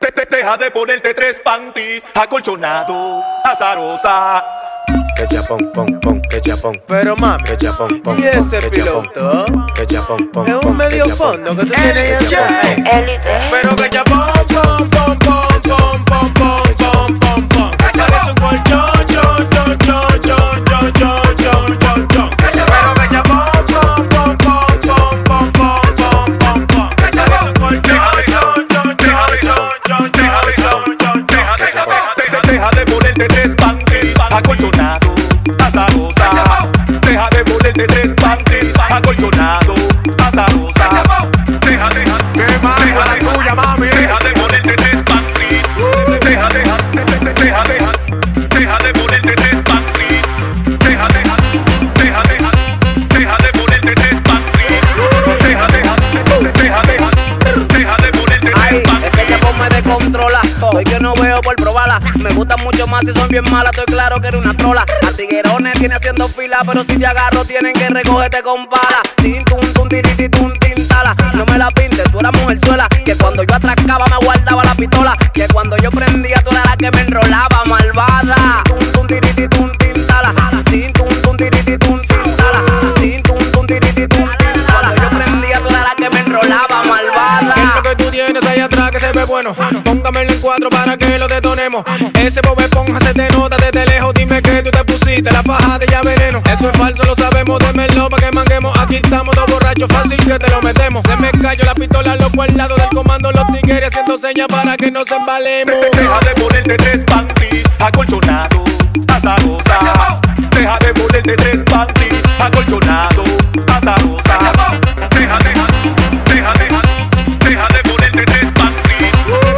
Deja de ponerte 3 panties, acolchonado, azarosa. Que chapón, pom, pom, que chapón. Pero mami, que chapón, pom, ¿y ese piloto? Que chapón, pom, Es un medio fondo que tú tienes ahí. Pero que chapón, pom, pom, pom, pom, pom, pom, pom, pom, pom. Parece un colchón, chon, chon, chon, chon, chon, chon, chon, chon, chon. Pero que chapón, pom, pom, pom, pom, pom, pom, pom, pom, pom. Parece un colchón, chon, chon, chon, chon, chon, chon, chon, chon. Deja de ponerte 3 panties, acolchonado, azarosa. Deja de ponerte 3 panties, acolchonado, azarosa. Deja, ¿Qué más? La tuya, mami. deja de ponerte 3 panties. Deja de ponerte 3 panties. Deja de ponerte 3 panties. Deja de ponerte 3 Ay, panties. ese chapón me descontrola. Hoy que no veo por probarla. Me gustan mucho más si son bien malas. Estoy claro que eres una trola. A tiguerones tiene haciendo fila, pero si te agarro tienen que recogerte con pala. Tin, tun, tun, tiriti, tun, tin, tala. No me la pintes, tú eras mujerzuela. Que cuando yo atracaba me guardaba la pistola. Que cuando yo prendía tú eras la que me enrolaba, malvada. Tun, tun, tiriti, tun, tin, tala. Tin, tun, tun, tiriti, tun, tin, tala. Tin, tun, tun, tiriti, tun, tin, tala. Cuando yo prendía tú eras la que me enrolaba, malvada. ¿Qué es lo que tú tienes ahí atrás que se ve bueno? Póngamelo en 4 para que lo detonemos. Ese Bob Esponja se te nota desde lejos. Dime que tú te pusiste la faja de ya veneno. Eso es falso, lo sabemos, démelo pa' que manguemos. Aquí estamos dos borrachos, fácil que te lo metemos. Se me cayó la pistola, loco al lado del comando. Los tigres haciendo señas para que nos embalemos. Deja de ponerte 3 panties, acolchonado, azarosa. Deja de ponerte 3 panties, acolchonado, azarosa. Deja de ponerte 3 panties.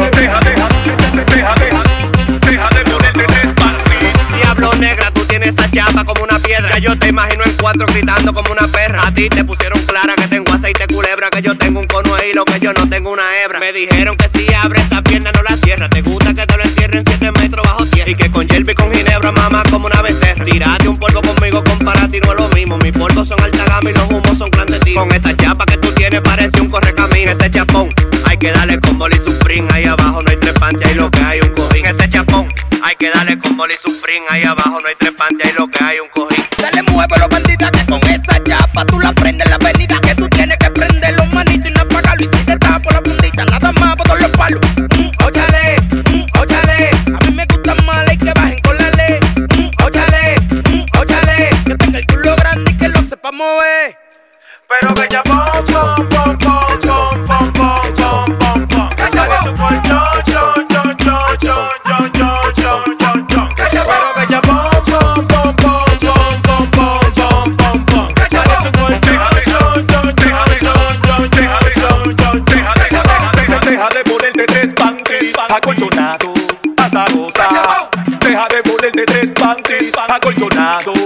Deja de ponerte 3 panties. Diablo negra, tú tienes esa chapa como una piedra. Ya yo te imagino en 4 gritando como una perra. A ti te pusieron clara que tengo aceite culebra. Que yo tengo un cono de hilo, que yo no tengo una hebra. Me dijeron que si abres esa pierna no la cierras. Te gusta que te lo entierren 7 metros bajo tierra. Y que con Yelby y con ginebra mamá como una becerra. Tírate un polvo conmigo, compara ti no es lo mismo. Mis polvos son alta gama y los humos son clandestinos. Con esa chapa que tú tienes parece un correcamino. Ese chapón hay que darle con boli sufrín. Ahí abajo no hay 3 panties, ahí lo que hay un cojín. Ese chapón hay que darle con boli sufrín. Ahí abajo no hay 3 panties, ahí lo que hay un cojín. Dale, muévelo, bandita, que con esa chapa tú la prendes en la avenida. Que tú tienes que prender los manitos y no apagarlo. Y si te tapo la puntita, nada más por todos los palos. Óyale, óyale. A mí me gustan más y que bajen con la ley. Óyale, óyale. Que tenga el culo grande y que lo sepa mover. Pero que chapón, pom, pom, pom, pom, pom, pom, pom, pom. Parece un colchón, chon, chon, chon, chon, chon, chon, chon, chon. Pero que chapón, pom, pom, pom, pom, pom, pom, pom, pom. Parece un colchón, chon, chon, chon, chon, chon, chon, chon. Deja de ponerte 3 panties, acolchonado, azarosa. Deja de ponerte 3 panties, acolchonado,